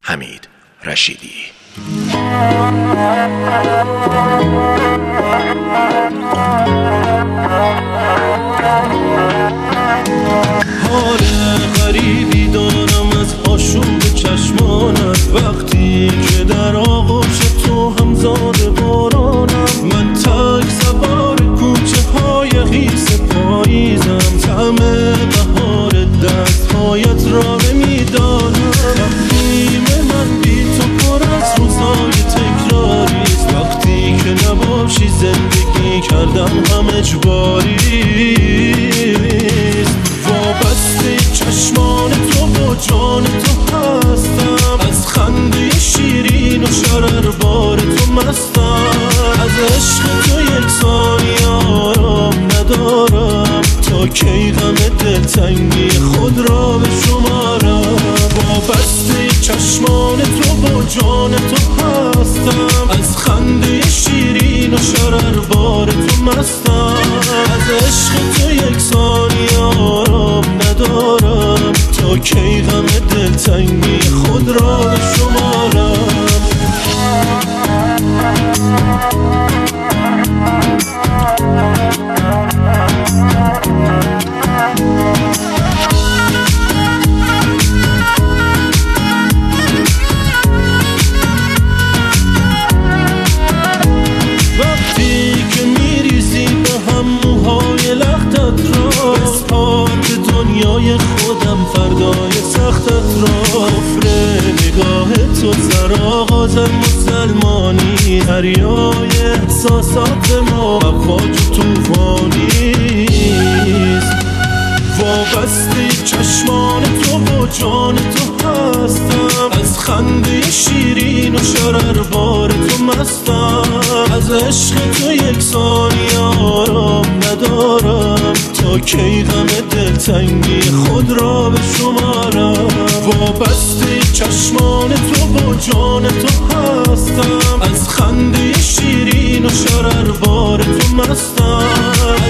حمید رشیدی. حال غریبی دارم از آشوب چشمانت، وقتی که در آغوش تو همزاد بارانم. من تک سوار کوچه های خیس پاییزم، طعم بهار دستهایت را نمیدانم. تقدیم من بی تو پر از روزهای تکراریست، وقتی که نباشی زندگی کردم هم اجباریست. وابسته چشمان تو و جان تو هستم، از خنده شیرین و شرربار تو مستم. از عشق تو یک ثانیه آرام ندارم، تا کی غم دلتنگی خود را به شمارم. وابسته چشمان تو و جان تو هستم، از خنده شیرین و شرربار تو مستم. از عشق تو یک ثانیه آرام ندارم، تا کی غم دلتنگی خود را به شمارم. دنیای خودم فردای سختت را، کفر نگاه تو سر آغاز مسلمانی، دریای احساسات ما افواج توفانیست. وابسته چشمان تو و جان تو هستم، از خنده شیرین و شرربار تو مستم. از عشق تو یک ثانیه آرام ندارم، تا کی غم دلتنگی خود را به شمارم. وابسته چشمان تو و جان تو هستم، از خنده شیرین و شرربار تو مستم.